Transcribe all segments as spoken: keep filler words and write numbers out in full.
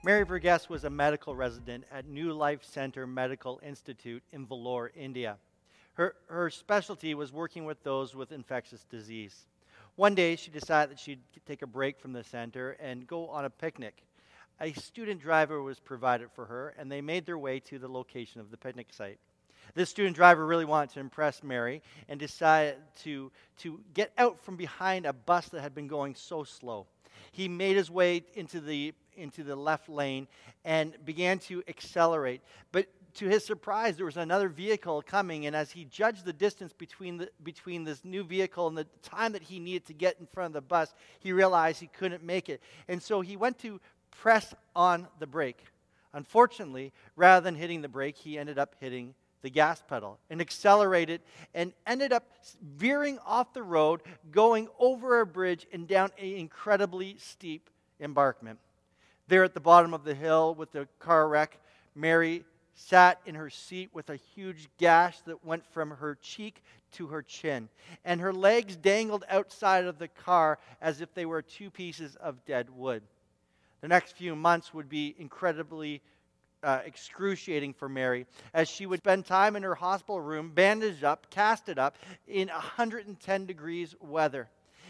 Mary Burgess was a medical resident at New Life Center Medical Institute in Vellore, India. Her, her specialty was working with those with infectious disease. One day, she decided that she'd take a break from the center and go on a picnic. A student driver was provided for her, and they made their way to the location of the picnic site. This student driver really wanted to impress Mary and decided to, to get out from behind a bus that had been going so slow. He made his way into the into the left lane and began to accelerate. But to his surprise, there was another vehicle coming, and as he judged the distance between the, between this new vehicle and the time that he needed to get in front of the bus, he realized he couldn't make it. And so he went to press on the brake. Unfortunately, rather than hitting the brake, he ended up hitting the gas pedal and accelerated and ended up veering off the road, going over a bridge and down an incredibly steep embankment. There at the bottom of the hill with the car wreck, Mary sat in her seat with a huge gash that went from her cheek to her chin, and her legs dangled outside of the car as if they were two pieces of dead wood. The next few months would be incredibly uh, excruciating for Mary, as she would spend time in her hospital room, bandaged up, casted up, in one hundred ten degrees weather.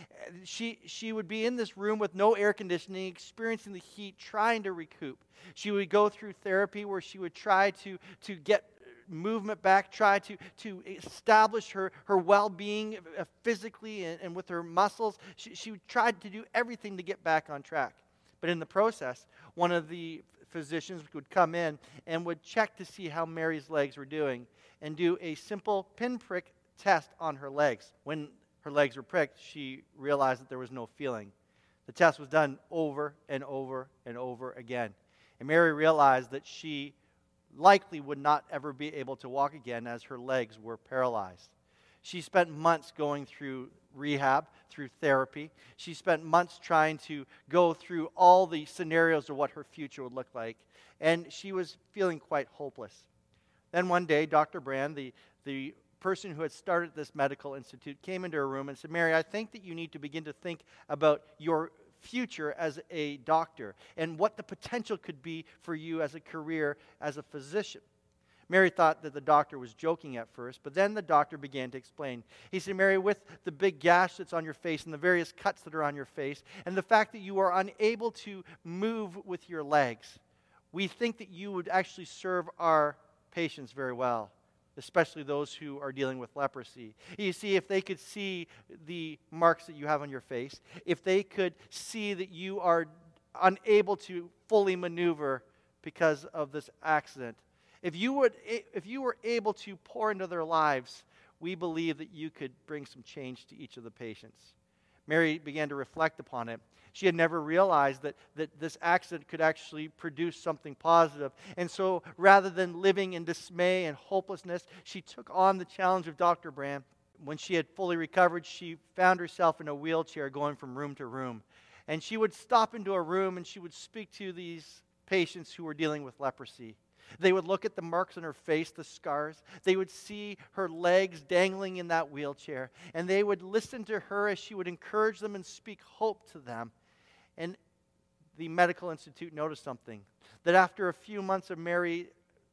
She, she would be in this room with no air conditioning, experiencing the heat, trying to recoup. She would go through therapy where she would try to, to get movement back, try to, to establish her, her well-being physically and, and with her muscles. She, she tried to do everything to get back on track. But in the process, one of the physicians would come in and would check to see how Mary's legs were doing and do a simple pinprick test on her legs. When her legs were pricked, she realized that there was no feeling. The test was done over and over and over again. And Mary realized that she likely would not ever be able to walk again as her legs were paralyzed. She spent months going through rehab, through therapy. She spent months trying to go through all the scenarios of what her future would look like. And she was feeling quite hopeless. Then one day, Doctor Brand, the, the person who had started this medical institute, came into her room and said, "Mary, I think that you need to begin to think about your future as a doctor and what the potential could be for you as a career as a physician." Mary thought that the doctor was joking at first, but then the doctor began to explain. He said, "Mary, with the big gash that's on your face and the various cuts that are on your face and the fact that you are unable to move with your legs, we think that you would actually serve our patients very well, especially those who are dealing with leprosy. You see, if they could see the marks that you have on your face, if they could see that you are unable to fully maneuver because of this accident, if you would, if you were able to pour into their lives, we believe that you could bring some change to each of the patients." Mary began to reflect upon it. She had never realized that, that this accident could actually produce something positive. And so rather than living in dismay and hopelessness, she took on the challenge of Doctor Brand. When she had fully recovered, she found herself in a wheelchair going from room to room. And she would stop into a room and she would speak to these patients who were dealing with leprosy. They would look at the marks on her face, the scars. They would see her legs dangling in that wheelchair. And they would listen to her as she would encourage them and speak hope to them. And the medical institute noticed something, that after a few months of Mary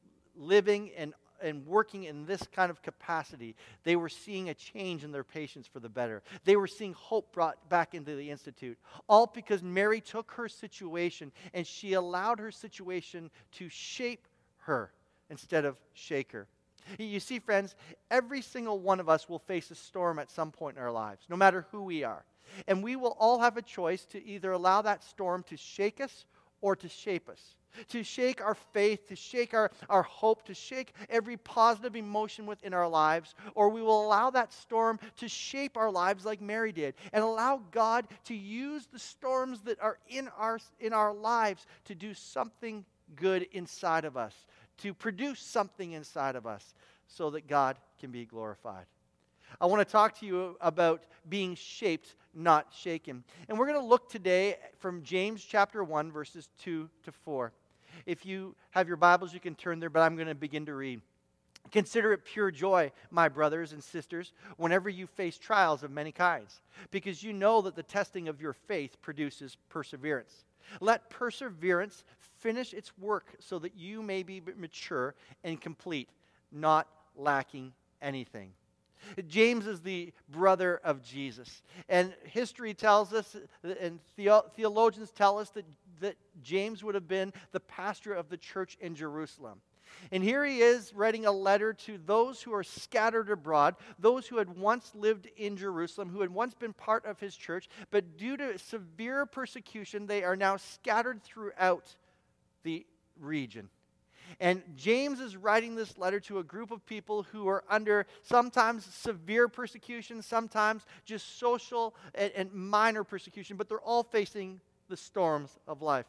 living and, and working in this kind of capacity, they were seeing a change in their patients for the better. They were seeing hope brought back into the institute, all because Mary took her situation and she allowed her situation to shape her instead of shake her. You see, friends, every single one of us will face a storm at some point in our lives, no matter who we are. And we will all have a choice to either allow that storm to shake us or to shape us, to shake our faith, to shake our, our hope, to shake every positive emotion within our lives, or we will allow that storm to shape our lives like Mary did and allow God to use the storms that are in our, in our lives to do something good inside of us, to produce something inside of us so that God can be glorified. I want to talk to you about being shaped, not shaken. And we're going to look today from James chapter one, verses two to four. If you have your Bibles, you can turn there, but I'm going to begin to read. "Consider it pure joy, my brothers and sisters, whenever you face trials of many kinds, because you know that the testing of your faith produces perseverance. Let perseverance finish its work so that you may be mature and complete, not lacking anything. James is the brother of Jesus. And history tells us, and theo- theologians tell us that, that James would have been the pastor of the church in Jerusalem. And here he is writing a letter to those who are scattered abroad, those who had once lived in Jerusalem, who had once been part of his church, but due to severe persecution, they are now scattered throughout the region. And James is writing this letter to a group of people who are under sometimes severe persecution, sometimes just social and, and minor persecution, but they're all facing the storms of life.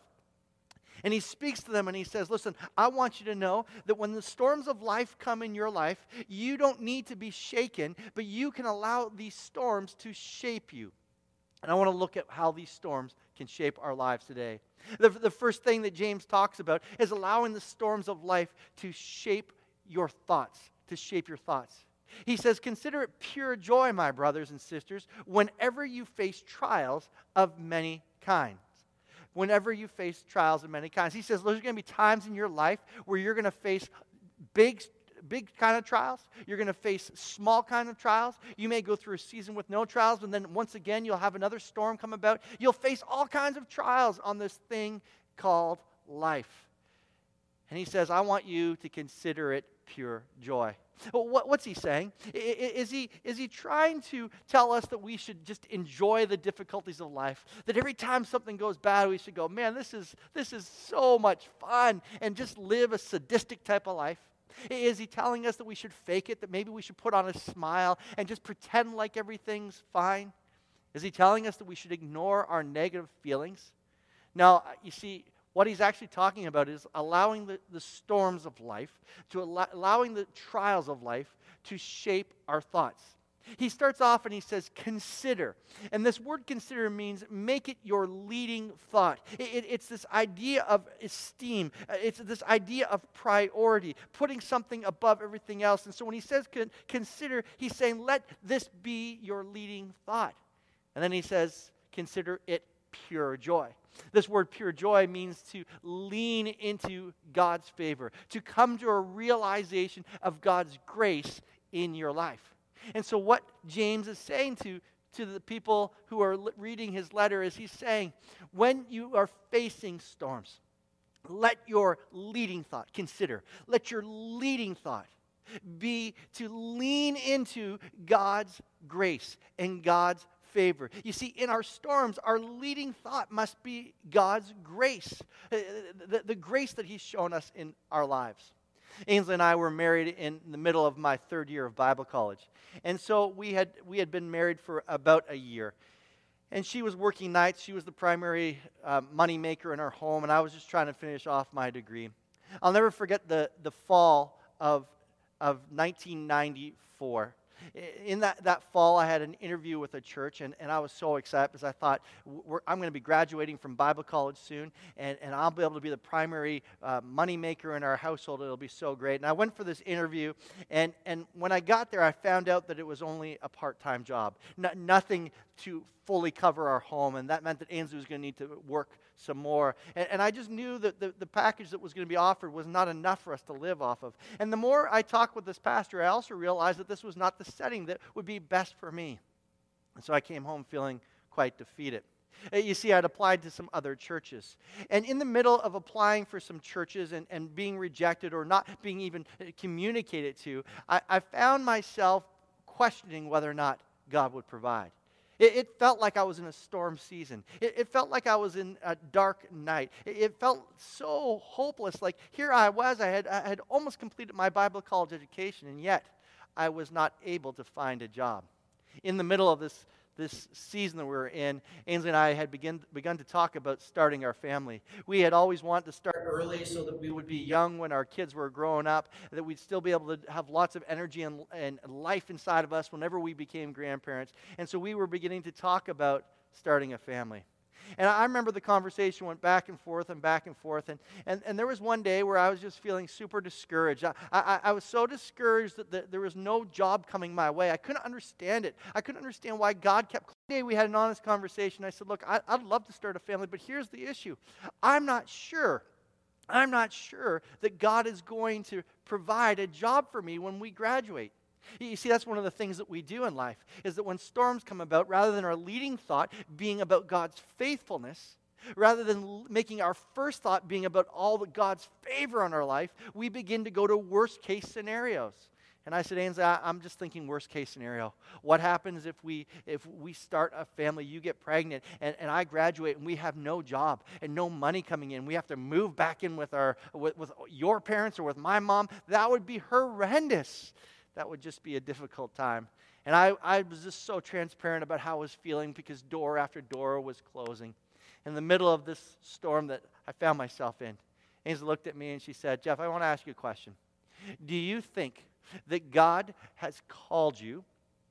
And he speaks to them and he says, listen, I want you to know that when the storms of life come in your life, you don't need to be shaken, but you can allow these storms to shape you. And I want to look at how these storms can shape our lives today. The, the first thing that James talks about is allowing the storms of life to shape your thoughts, to shape your thoughts. He says, consider it pure joy, my brothers and sisters, whenever you face trials of many kinds. Whenever you face trials of many kinds. He says, there's going to be times in your life where you're going to face big big kind of trials. You're going to face small kind of trials. You may go through a season with no trials, and then once again, you'll have another storm come about. You'll face all kinds of trials on this thing called life. And he says, I want you to consider it pure joy. What, what's he saying? Is he, is he trying to tell us that we should just enjoy the difficulties of life? That every time something goes bad, we should go, man, this is, this is so much fun, and just live a sadistic type of life? Is he telling us that we should fake it, that maybe we should put on a smile and just pretend like everything's fine? Is he telling us that we should ignore our negative feelings? Now, you see, what he's actually talking about is allowing the, the storms of life, to allow, allowing the trials of life to shape our thoughts. He starts off and he says, consider. And this word consider means make it your leading thought. It, it, it's this idea of esteem. It's this idea of priority, putting something above everything else. And so when he says con- consider, he's saying, let this be your leading thought. And then he says, consider it pure joy. This word pure joy means to lean into God's favor, to come to a realization of God's grace in your life. And so what James is saying to, to the people who are reading his letter is he's saying, when you are facing storms, let your leading thought, consider, let your leading thought be to lean into God's grace and God's favor. You see, in our storms, our leading thought must be God's grace, the, the grace that he's shown us in our lives. Ainsley and I were married in the middle of my third year of Bible college. And so we had we had been married for about a year. And she was working nights. She was the primary uh, money maker in our home, and I was just trying to finish off my degree. I'll never forget the, the fall of, of nineteen ninety-four. In that, that fall, I had an interview with a church, and, and I was so excited because I thought, we're, I'm going to be graduating from Bible college soon, and, and I'll be able to be the primary uh, money maker in our household. It'll be so great. And I went for this interview, and, and when I got there, I found out that it was only a part-time job, no, nothing to fully cover our home, and that meant that Ainsley was going to need to work some more. And, and I just knew that the, the package that was going to be offered was not enough for us to live off of. And the more I talked with this pastor, I also realized that this was not the setting that would be best for me. And so I came home feeling quite defeated. You see, I'd applied to some other churches. And in the middle of applying for some churches and, and being rejected or not being even communicated to, I, I found myself questioning whether or not God would provide. It, it felt like I was in a storm season. It, it felt like I was in a dark night. It, it felt so hopeless. Like here I was, I had, I had almost completed my Bible college education, and yet I was not able to find a job. In the middle of this, this season that we were in, Ainsley and I had begin, begun to talk about starting our family. We had always wanted to start early so that we would be young when our kids were growing up, that we'd still be able to have lots of energy and, and life inside of us whenever we became grandparents. And so we were beginning to talk about starting a family. And I remember the conversation went back and forth and back and forth. And, and, and there was one day where I was just feeling super discouraged. I, I, I was so discouraged that the, there was no job coming my way. I couldn't understand it. I couldn't understand why God kept. One day we had an honest conversation. I said, look, I, I'd love to start a family, but here's the issue. I'm not sure. I'm not sure that God is going to provide a job for me when we graduate. You see, that's one of the things that we do in life, is that when storms come about, rather than our leading thought being about God's faithfulness, rather than making our first thought being about all the God's favor on our life, we begin to go to worst case scenarios. And I said, Ainsley, I, I'm just thinking worst case scenario. What happens if we if we start a family, you get pregnant, and, and I graduate, and we have no job and no money coming in? We have to move back in with our with, with your parents or with my mom. That would be horrendous. That would just be a difficult time. And I, I was just so transparent about how I was feeling because door after door was closing. In the middle of this storm that I found myself in, Ainsley looked at me and she said, Jeff, I want to ask you a question. Do you think that God has called you?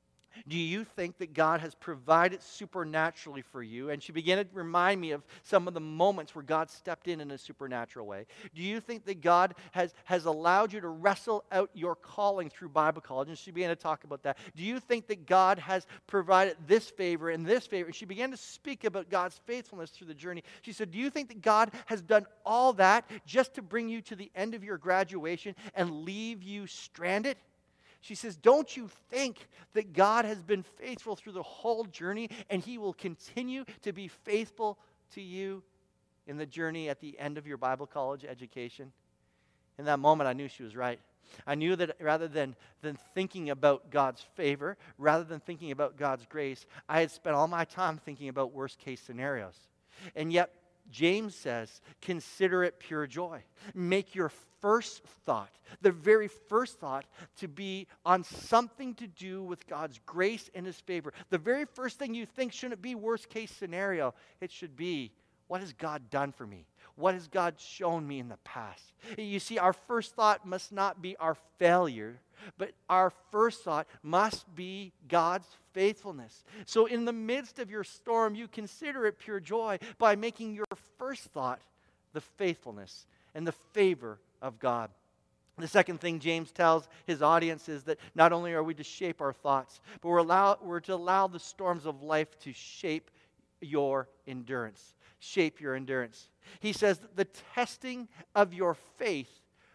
Do you think that God has provided supernaturally for you? And she began to remind me of some of the moments where God stepped in in a supernatural way. Do you think that God has, has allowed you to wrestle out your calling through Bible college? And she began to talk about that. Do you think that God has provided this favor and this favor? And she began to speak about God's faithfulness through the journey. She said, do you think that God has done all that just to bring you to the end of your graduation and leave you stranded? She says, don't you think that God has been faithful through the whole journey, and He will continue to be faithful to you in the journey at the end of your Bible college education? In that moment, I knew she was right. I knew that rather than, than thinking about God's favor, rather than thinking about God's grace, I had spent all my time thinking about worst case scenarios. And yet, James says, consider it pure joy. Make your first thought, the very first thought, to be on something to do with God's grace and His favor. The very first thing you think shouldn't be worst case scenario. It should be, what has God done for me? What has God shown me in the past? You see, our first thought must not be our failure, but our first thought must be God's faithfulness. So in the midst of your storm, you consider it pure joy by making your first thought the faithfulness and the favor of God. The second thing James tells his audience is that not only are we to shape our thoughts, but we're, allow, we're to allow the storms of life to shape your endurance. Shape your endurance. He says that the testing of your faith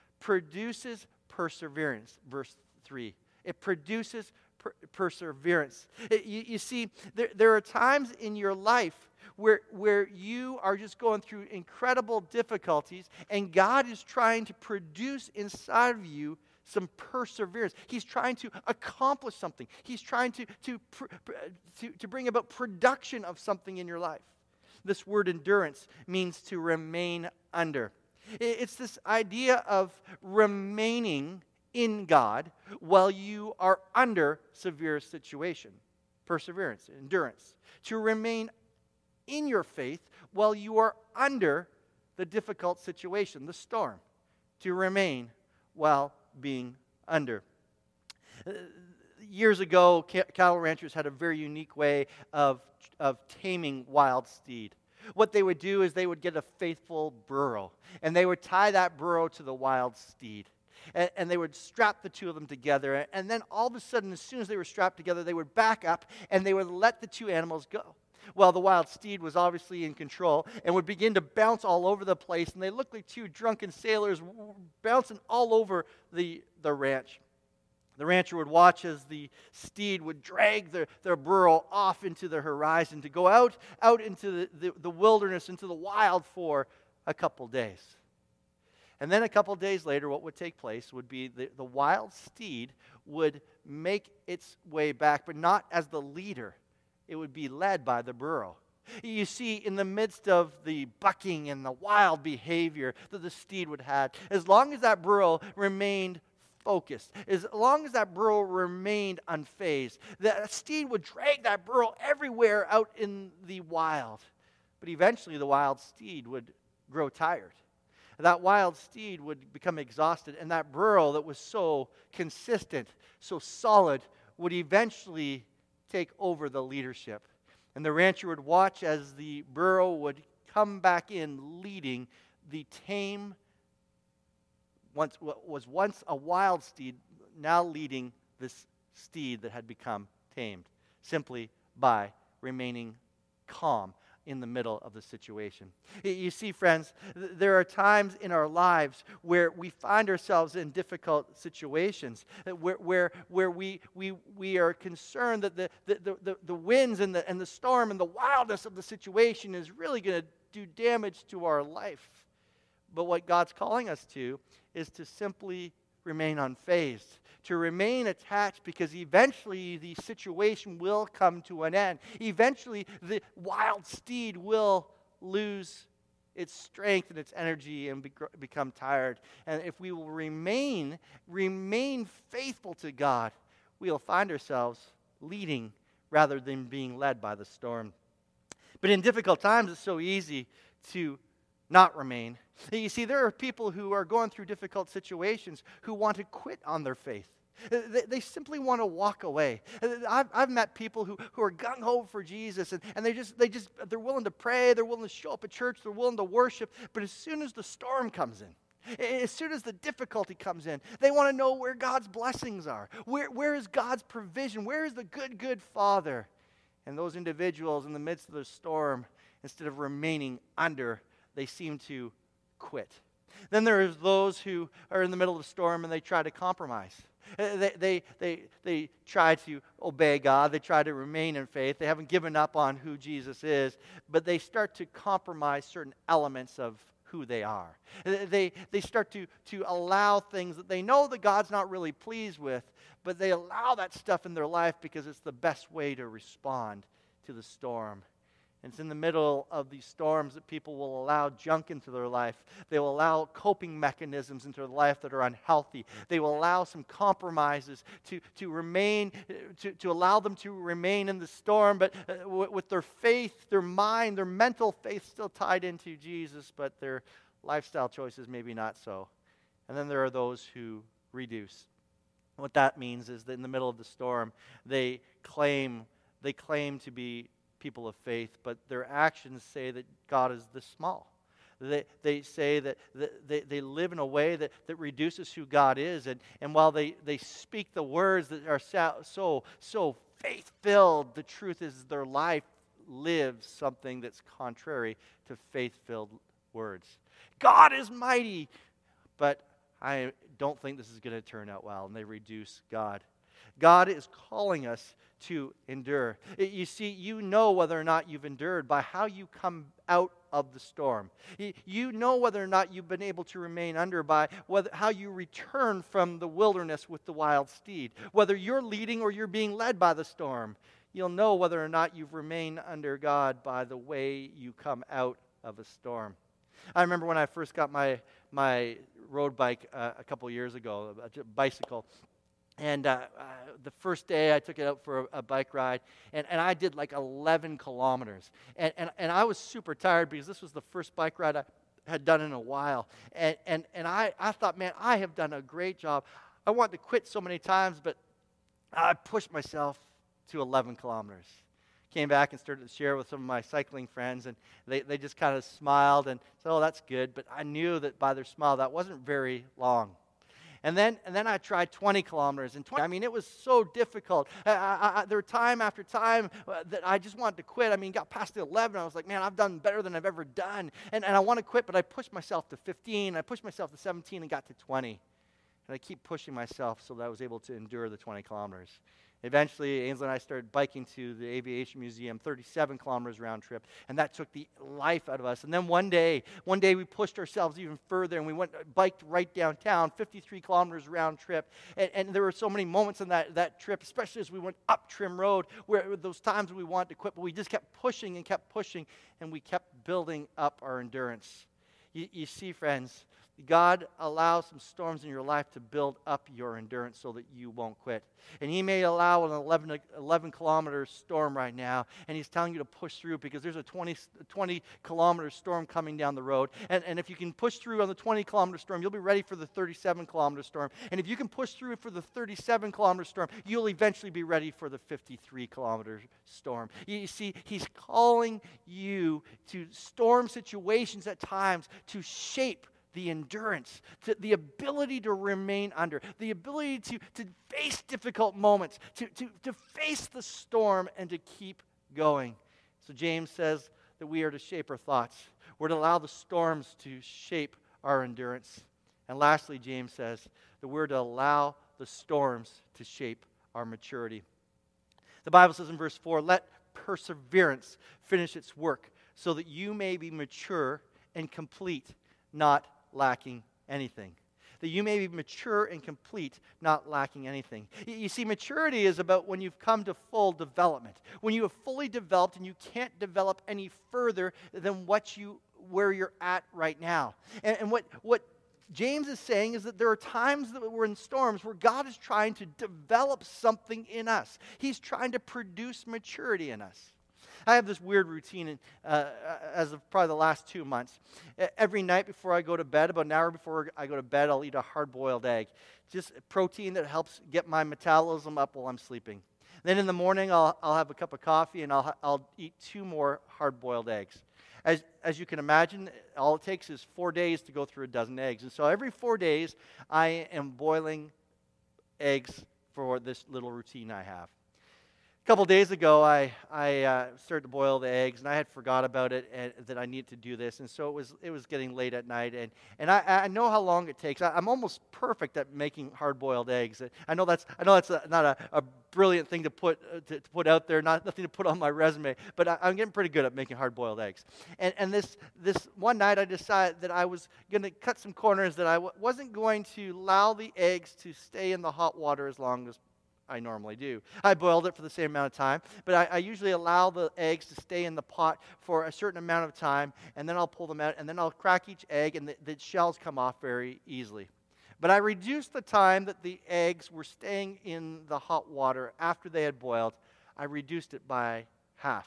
produces perseverance. Verse three. It produces per- perseverance. It, you, you see, there, there are times in your life where, where you are just going through incredible difficulties, and God is trying to produce inside of you some perseverance. He's trying to accomplish something. He's trying to, to, to, to bring about production of something in your life. This word endurance means to remain under. It's this idea of remaining in God while you are under severe situation. Perseverance, endurance. To remain in your faith while you are under the difficult situation, the storm. To remain while being under. Uh, years ago, ca- cattle ranchers had a very unique way of, of taming wild steed. What they would do is they would get a faithful burro, and they would tie that burro to the wild steed. And, and they would strap the two of them together, and then all of a sudden, as soon as they were strapped together, they would back up, and they would let the two animals go. Well, the wild steed was obviously in control and would begin to bounce all over the place, and they looked like two drunken sailors bouncing all over the, the ranch. The rancher would watch as the steed would drag the, their burro off into the horizon to go out, out into the, the, the wilderness, into the wild for a couple days. And then a couple days later, what would take place would be the, the wild steed would make its way back, but not as the leader. It would be led by the burro. You see, in the midst of the bucking and the wild behavior that the steed would have, as long as that burro remained focused, as long as that burro remained unfazed, that steed would drag that burro everywhere out in the wild. But eventually the wild steed would grow tired. That wild steed would become exhausted, and that burro that was so consistent, so solid, would eventually take over the leadership. And the rancher would watch as the burro would come back in leading the tame, once what was once a wild steed, now leading this steed that had become tamed, simply by remaining calm in the middle of the situation. You see, friends, there are times in our lives where we find ourselves in difficult situations, where where, where we, we we are concerned that the, the, the, the winds and the, and the storm and the wildness of the situation is really going to do damage to our life. But what God's calling us to is to simply remain unfazed, to remain attached, because eventually the situation will come to an end. Eventually the wild steed will lose its strength and its energy and be- become tired. And if we will remain, remain faithful to God, we'll find ourselves leading rather than being led by the storm. But in difficult times, it's so easy to not remain. You see, there are people who are going through difficult situations who want to quit on their faith. They, they simply want to walk away. I've, I've met people who, who are gung-ho for Jesus, and, and they just, they just, they're willing to pray, they're willing to show up at church, they're willing to worship, but as soon as the storm comes in, as soon as the difficulty comes in, they want to know where God's blessings are. Where, where is God's provision? Where is the good, good Father? And those individuals in the midst of the storm, instead of remaining under, they seem to quit. Then there's those who are in the middle of the storm and they try to compromise. They, they, they, they try to obey God. They try to remain in faith. They haven't given up on who Jesus is, but they start to compromise certain elements of who they are. They, they start to, to allow things that they know that God's not really pleased with, but they allow that stuff in their life because it's the best way to respond to the storm. And it's in the middle of these storms that people will allow junk into their life. They will allow coping mechanisms into their life that are unhealthy. They will allow some compromises to, to remain, to, to allow them to remain in the storm, but uh, with their faith, their mind, their mental faith still tied into Jesus, but their lifestyle choices maybe not so. And then there are those who reduce. What that means is that in the middle of the storm, they claim, they claim to be people of faith, but their actions say that God is this small. They, they say that, that they, they live in a way that, that reduces who God is, and, and while they, they speak the words that are so, so faith-filled, the truth is their life lives something that's contrary to faith-filled words. God is mighty, but I don't think this is going to turn out well, and they reduce God. God is calling us to endure. You see, you know whether or not you've endured by how you come out of the storm. You know whether or not you've been able to remain under by whether, how you return from the wilderness with the wild steed. Whether you're leading or you're being led by the storm, you'll know whether or not you've remained under God by the way you come out of a storm. I remember when I first got my, my road bike uh, a couple years ago, a bicycle. And uh, uh, the first day I took it out for a, a bike ride, and, and I did like eleven kilometers. And, and, and I was super tired because this was the first bike ride I had done in a while. And, and, and I, I thought, man, I have done a great job. I wanted to quit so many times, but I pushed myself to eleven kilometers. Came back and started to share with some of my cycling friends, and they, they just kind of smiled and said, oh, that's good. But I knew that by their smile, that wasn't very long. And then, and then I tried twenty kilometers. And twenty, I mean, it was so difficult. I, I, I, there were time after time uh, that I just wanted to quit. I mean, got past the eleven. I was like, man, I've done better than I've ever done. And, and I want to quit, but I pushed myself to fifteen. I pushed myself to seventeen and got to twenty. And I keep pushing myself so that I was able to endure the twenty kilometers. Eventually, Ainsley and I started biking to the Aviation Museum, thirty-seven kilometers round trip, and that took the life out of us. And then one day, one day we pushed ourselves even further, and we went biked right downtown, fifty-three kilometers round trip. And, and there were so many moments in that, that trip, especially as we went up Trim Road, where those times we wanted to quit, but we just kept pushing and kept pushing, and we kept building up our endurance. You, you see, friends, God allows some storms in your life to build up your endurance so that you won't quit. And He may allow an eleven, eleven kilometer storm right now, and He's telling you to push through because there's a twenty, twenty kilometer storm coming down the road. And, and if you can push through on the twenty kilometer storm, you'll be ready for the thirty-seven kilometer storm. And if you can push through for the thirty-seven kilometer storm, you'll eventually be ready for the fifty-three kilometer storm. You see, He's calling you to storm situations at times to shape the endurance, to, the ability to remain under, the ability to, to face difficult moments, to, to, to face the storm and to keep going. So James says that we are to shape our thoughts. We're to allow the storms to shape our endurance. And lastly, James says that we're to allow the storms to shape our maturity. The Bible says in verse four, let perseverance finish its work so that you may be mature and complete, not lacking anything. That you may be mature and complete, not lacking anything. You see, maturity is about when you've come to full development. When you have fully developed and you can't develop any further than what you where you're at right now. And, and what, what James is saying is that there are times that we're in storms where God is trying to develop something in us. He's trying to produce maturity in us. I have this weird routine uh, as of probably the last two months. Every night before I go to bed, about an hour before I go to bed, I'll eat a hard-boiled egg. Just protein that helps get my metabolism up while I'm sleeping. Then in the morning, I'll, I'll have a cup of coffee, and I'll, I'll eat two more hard-boiled eggs. As, as you can imagine, all it takes is four days to go through a dozen eggs. And so every four days, I am boiling eggs for this little routine I have. A couple days ago, I, I uh, started to boil the eggs, and I had forgot about it, and that I needed to do this. And so it was it was getting late at night, and, and I, I know how long it takes. I, I'm almost perfect at making hard-boiled eggs. I know that's I know that's a, not a, a brilliant thing to put uh, to, to put out there, not nothing to put on my resume, but I, I'm getting pretty good at making hard-boiled eggs. And and this this one night, I decided that I was going to cut some corners, that I w- wasn't going to allow the eggs to stay in the hot water as long as I normally do. I boiled it for the same amount of time, but I, I usually allow the eggs to stay in the pot for a certain amount of time, and then I'll pull them out, and then I'll crack each egg, and the, the shells come off very easily. But I reduced the time that the eggs were staying in the hot water after they had boiled. I reduced it by half.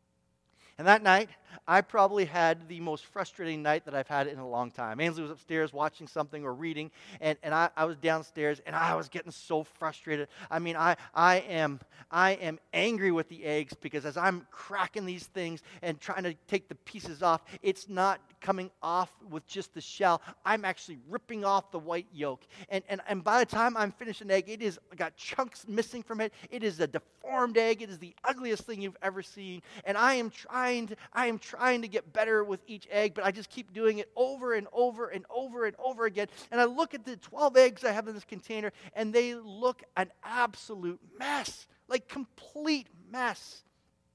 And that night, I probably had the most frustrating night that I've had in a long time. Ainsley was upstairs watching something or reading, and, and I, I was downstairs, and I was getting so frustrated. I mean, I, I am I am angry with the eggs because as I'm cracking these things and trying to take the pieces off, it's not coming off with just the shell. I'm actually ripping off the white yolk. And, and, and by the time I'm finished an egg, it is got chunks missing from it. It is a deformed egg. It is the ugliest thing you've ever seen. And I am trying to, I am trying to get better with each egg, but I just keep doing it over and over and over and over again. And I look at the twelve eggs I have in this container, and they look an absolute mess, like complete mess.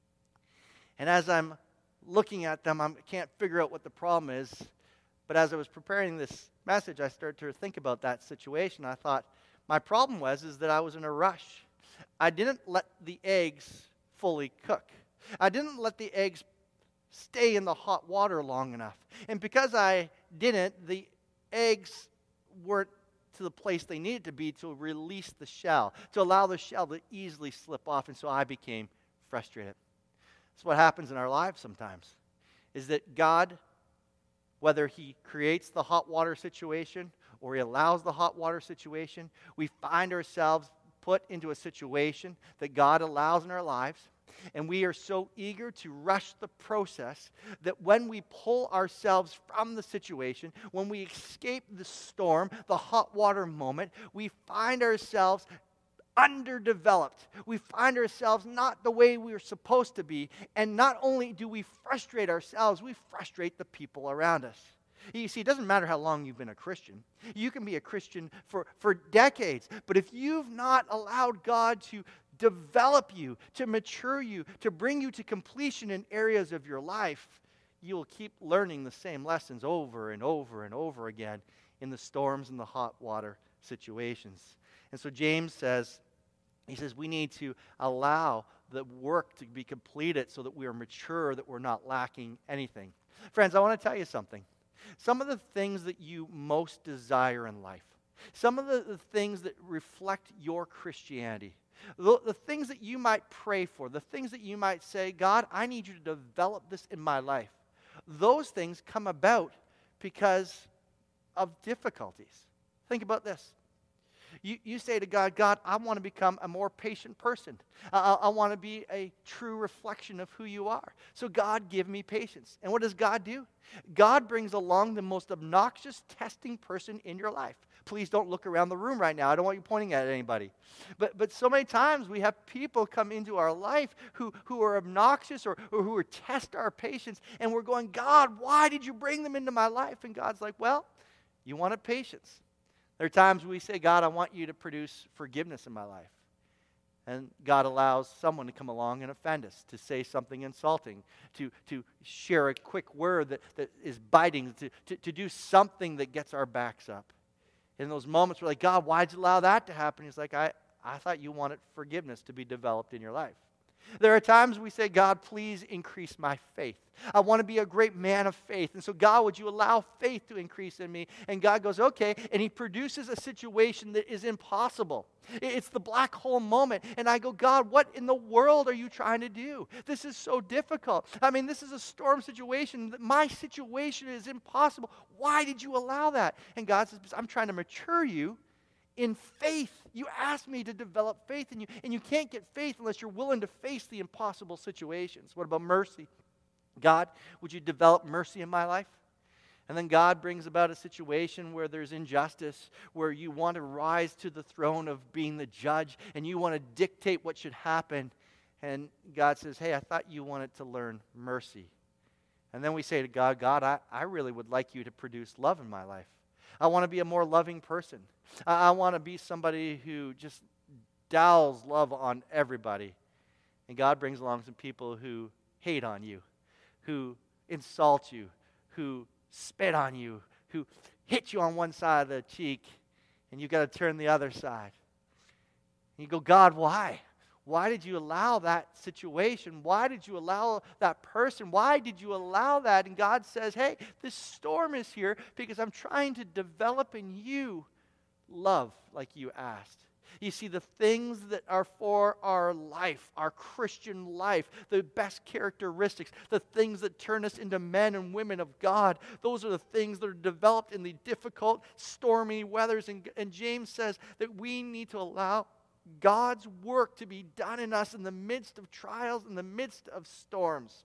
And as I'm looking at them, I can't figure out what the problem is. But as I was preparing this message, I started to think about that situation. I thought, my problem was is that I was in a rush. I didn't let the eggs fully cook. I didn't let the eggs stay in the hot water long enough. And because I didn't, the eggs weren't to the place they needed to be to release the shell, to allow the shell to easily slip off. And so I became frustrated. That's what happens in our lives sometimes, is that God, whether He creates the hot water situation or He allows the hot water situation, we find ourselves put into a situation that God allows in our lives, and we are so eager to rush the process that when we pull ourselves from the situation, when we escape the storm, the hot water moment, we find ourselves underdeveloped. We find ourselves not the way we are supposed to be. And not only do we frustrate ourselves, we frustrate the people around us. You see, it doesn't matter how long you've been a Christian. You can be a Christian for, for decades. But if you've not allowed God to develop you, to mature you, to bring you to completion in areas of your life, you'll keep learning the same lessons over and over and over again in the storms and the hot water situations. And so James says, He says we need to allow the work to be completed so that we are mature, that we're not lacking anything. Friends, I want to tell you something. some of the things that you most desire in life, some of the, the things that reflect your Christianity, the, the things that you might pray for, the things that you might say, God, I need you to develop this in my life. Those things come about because of difficulties. Think about this. You, you say to God, God, I want to become a more patient person. I, I want to be a true reflection of who you are. So God, give me patience. And what does God do? God brings along the most obnoxious testing person in your life. Please don't look around the room right now. I don't want you pointing at anybody. But but so many times we have people come into our life who, who are obnoxious or, or who are test our patience. And we're going, God, why did you bring them into my life? And God's like, well, you wanted patience. There are times we say, God, I want you to produce forgiveness in my life. And God allows someone to come along and offend us, to say something insulting, to, to share a quick word that, that is biting, to, to, to do something that gets our backs up. In those moments, we're like, God, why'd you allow that to happen? He's like, I, I thought you wanted forgiveness to be developed in your life. There are times we say, God, please increase my faith. I want to be a great man of faith. And so, God, would you allow faith to increase in me? And God goes, okay. And he produces a situation that is impossible. It's the black hole moment. And I go, God, what in the world are you trying to do? This is so difficult. I mean, this is a storm situation. My situation is impossible. Why did you allow that? And God says, I'm trying to mature you in faith. You asked me to develop faith in you, and you can't get faith unless you're willing to face the impossible situations. What about mercy? God, would you develop mercy in my life? And then God brings about a situation where there's injustice, where you want to rise to the throne of being the judge, and you want to dictate what should happen. And God says, hey, I thought you wanted to learn mercy. And then we say to God, God, I, I really would like you to produce love in my life. I want to be a more loving person. I, I want to be somebody who just dows love on everybody. And God brings along some people who hate on you, who insult you, who spit on you, who hit you on one side of the cheek, and you've got to turn the other side. And you go, God, why? Why did you allow that situation? Why did you allow that person? Why did you allow that? And God says, hey, this storm is here because I'm trying to develop in you love like you asked. You see, the things that are for our life, our Christian life, the best characteristics, the things that turn us into men and women of God, those are the things that are developed in the difficult, stormy weathers. And, and James says that we need to allow God's work to be done in us in the midst of trials, in the midst of storms.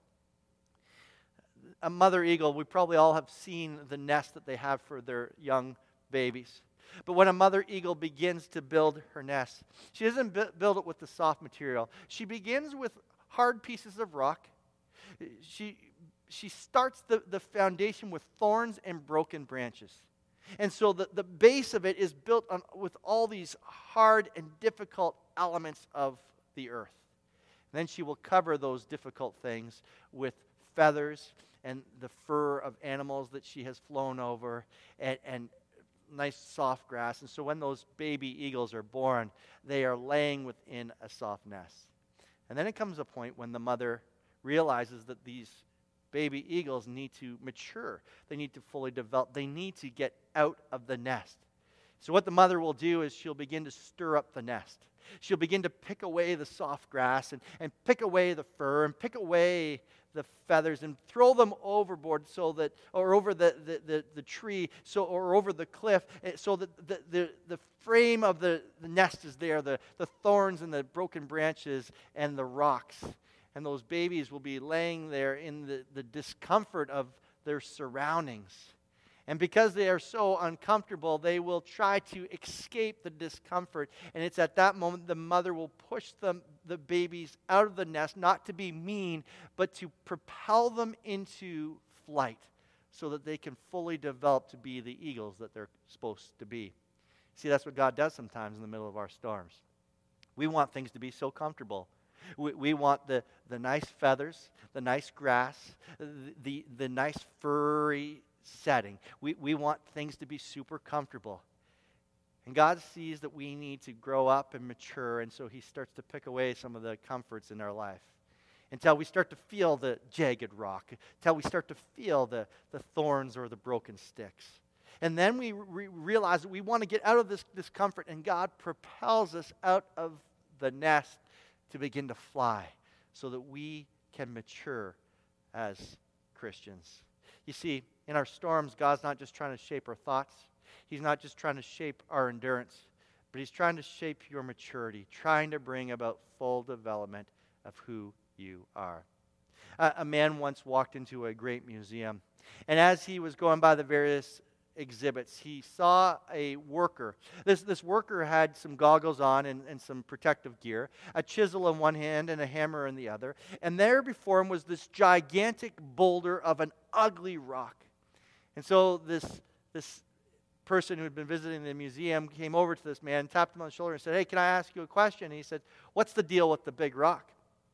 A mother eagle, we probably all have seen the nest that they have for their young babies. But when a mother eagle begins to build her nest, she doesn't build it with the soft material. She begins with hard pieces of rock. She, she starts the, the foundation with thorns and broken branches. And so the, the base of it is built on with all these hard and difficult elements of the earth. And then she will cover those difficult things with feathers and the fur of animals that she has flown over and, and nice soft grass. And so when those baby eagles are born, they are laying within a soft nest. And then it comes a point when the mother realizes that these baby eagles need to mature. They need to fully develop. They need to get out of the nest. So what the mother will do is she'll begin to stir up the nest. She'll begin to pick away the soft grass and, and pick away the fur and pick away the feathers and throw them overboard so that, or over the, the, the, the tree, so or over the cliff, so that the, the, the frame of the, the nest is there, the, the thorns and the broken branches and the rocks. And those babies will be laying there in the, the discomfort of their surroundings. And because they are so uncomfortable, they will try to escape the discomfort. And it's at that moment the mother will push them, the babies out of the nest, not to be mean, but to propel them into flight so that they can fully develop to be the eagles that they're supposed to be. See, that's what God does sometimes in the middle of our storms. We want things to be so comfortable. We, we want the, the nice feathers, the nice grass, the, the, the nice furry setting. We, we want things to be super comfortable. And God sees that we need to grow up and mature, and so he starts to pick away some of the comforts in our life. until we start to feel the jagged rock, until we start to feel the, the thorns or the broken sticks. And then we re- realize that we want to get out of this discomfort, and God propels us out of the nest to begin to fly so that we can mature as Christians. You see, in our storms, God's not just trying to shape our thoughts. He's not just trying to shape our endurance, but He's trying to shape your maturity, trying to bring about full development of who you are. Uh, a man once walked into a great museum, and as he was going by the various exhibits, he saw a worker. This, this worker had some goggles on and, and some protective gear, a chisel in one hand and a hammer in the other, and there before him was this gigantic boulder of an ugly rock. And so this, this person who had been visiting the museum came over to this man, tapped him on the shoulder and said, "Hey, can I ask you a question?" And he said, "What's the deal with the big rock?"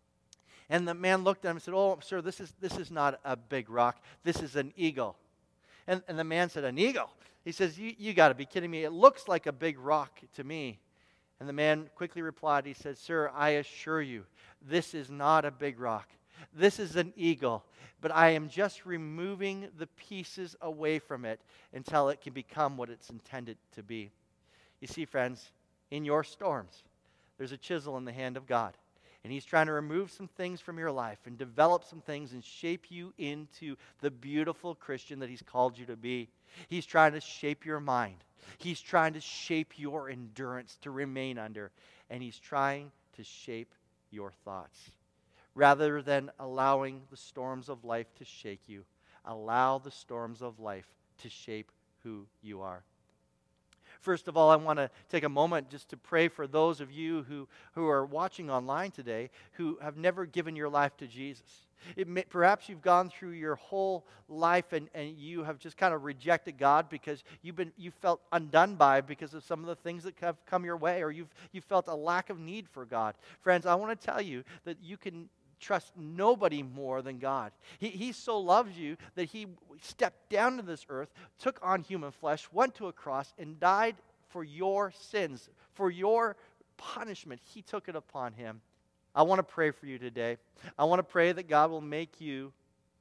And the man looked at him and said, "Oh, sir, this is, this is not a big rock. This is an eagle." And, and the man said, "An eagle?" He says, you, you got to be kidding me. It looks like a big rock to me." And the man quickly replied, he said, "Sir, I assure you, this is not a big rock. This is an eagle, but I am just removing the pieces away from it until it can become what it's intended to be." You see, friends, in your storms, there's a chisel in the hand of God. And He's trying to remove some things from your life and develop some things and shape you into the beautiful Christian that He's called you to be. He's trying to shape your mind. He's trying to shape your endurance to remain under. And He's trying to shape your thoughts. Rather than allowing the storms of life to shake you, allow the storms of life to shape who you are. First of all, I want to take a moment just to pray for those of you who, who are watching online today who have never given your life to Jesus. It may, perhaps you've gone through your whole life and, and you have just kind of rejected God because you've been you felt undone by because of some of the things that have come your way, or you've you felt a lack of need for God. Friends, I want to tell you that you can trust nobody more than God. He, he so loves you that He stepped down to this earth, took on human flesh, went to a cross, and died for your sins, for your punishment. He took it upon Him. I want to pray for you today. I want to pray that God will make you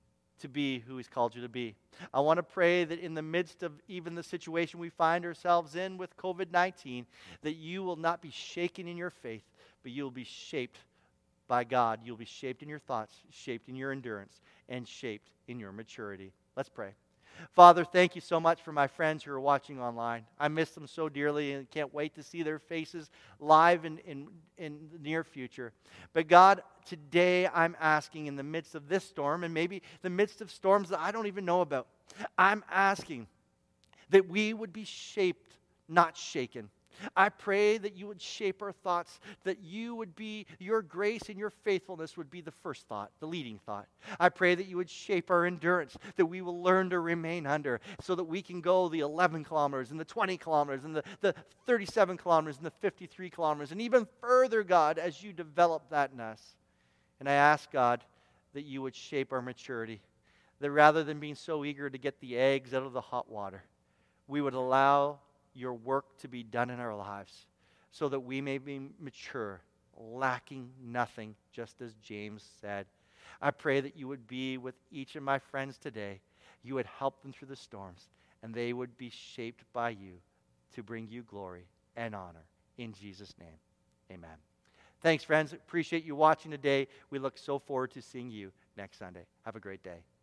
to be who He's called you to be. I want to pray that in the midst of even the situation we find ourselves in with covid nineteen, that you will not be shaken in your faith, but you will be shaped by God. You'll be shaped in your thoughts, shaped in your endurance, and shaped in your maturity. Let's pray. Father, thank you so much for my friends who are watching online. I miss them so dearly and can't wait to see their faces live in, in, in the near future. But God, today I'm asking in the midst of this storm, and maybe the midst of storms that I don't even know about, I'm asking that we would be shaped, not shaken. I pray that you would shape our thoughts, that you would be, your grace and your faithfulness would be the first thought, the leading thought. I pray that you would shape our endurance, that we will learn to remain under, so that we can go the eleven kilometers and the twenty kilometers and the, the thirty-seven kilometers and the fifty-three kilometers and even further, God, as you develop that in us. And I ask, God, that you would shape our maturity, that rather than being so eager to get the eggs out of the hot water, we would allow your work to be done in our lives so that we may be mature, lacking nothing, just as James said. I pray that you would be with each of my friends today. You would help them through the storms, and they would be shaped by you to bring you glory and honor. In Jesus' name, amen. Thanks, friends. Appreciate you watching today. We look so forward to seeing you next Sunday. Have a great day.